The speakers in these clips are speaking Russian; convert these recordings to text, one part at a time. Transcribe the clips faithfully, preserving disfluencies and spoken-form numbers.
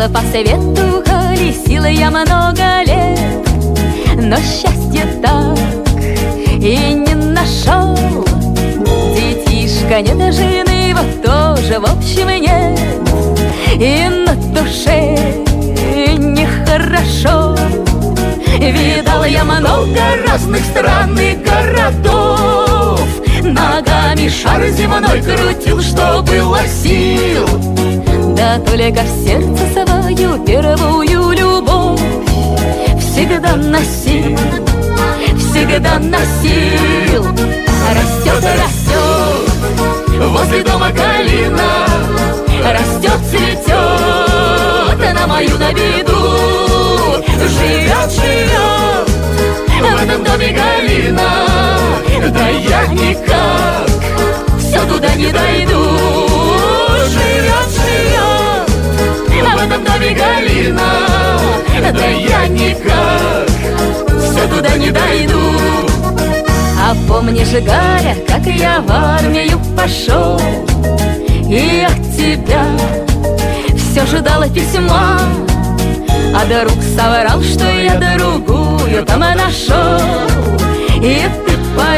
Ходила по свету, колесила я много лет, но счастье так и не нашел. Детишка нет, жены его тоже, в общем, нет, и на душе нехорошо. Видала я много разных стран и городов, ногами шар земной крутил, что было сил. Да только в сердце свою первую любовь всегда носил, всегда носил. Растет, растет возле дома калина, растет, цветет на мою на виду. Живет, живет в этом доме калина, да я никак все туда не дойду. Живет, живет в этом доме калина, да я никак все туда не дойду. А помнишь, Галя, как я в армию пошел, и от тебя все ждала письма, а друг соврал, что я другую там нашел. И ты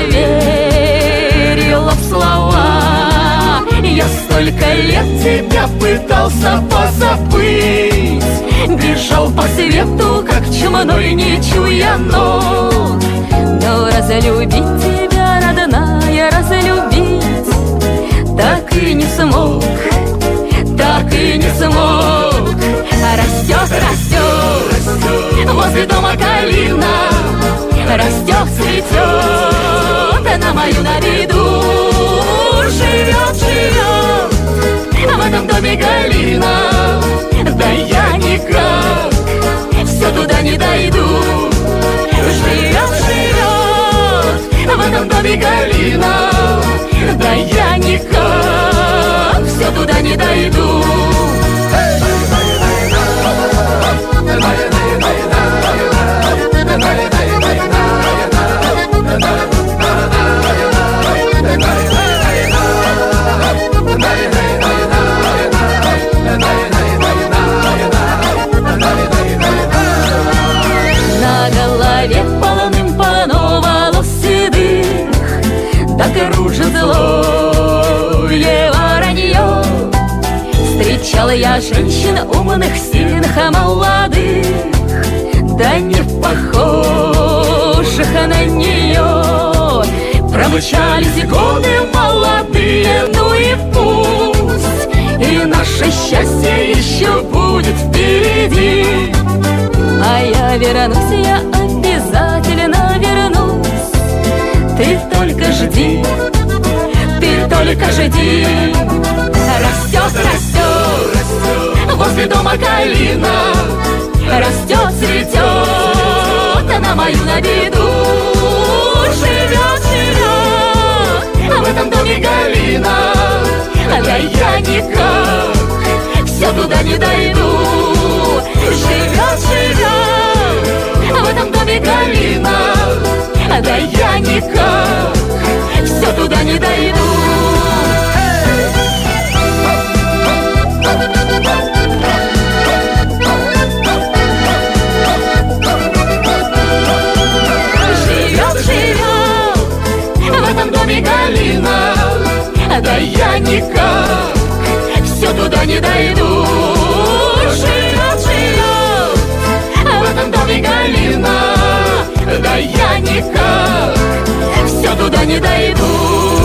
поверила в слова. Я столько лет тебя пытался позабыть, бежал по свету, как чумной, не чуя ног. Но разлюбить тебя, родная, разлюбить так и не смог, так и не смог. Растет, растет возле дома калина, растет, цветет на мою на виду. Живет, живет в этом доме калина, да я никак все туда не дойду. Живет, живет в этом доме калина, да я никак все туда не дойду. На голове полным-полно волос седых, да кружит злое воронье. Встречала я женщин умных, сильных, молодых, да не похожих на нее. Промчались годы молодые, ну и пусть, и наше счастье еще будет впереди. А я вернусь, я обязательно вернусь. Ты только жди, ты только жди. Растет, растет возле дома калина, растет, цветет на мою на виду. Живет, живет в этом доме калина, да я никак все туда не дойду. Живет, живет в этом доме калина, да я никак все туда не дойду. Калина, да я никак все туда не дойду. Живет, живет в этом доме калина, да я никак все туда не дойду.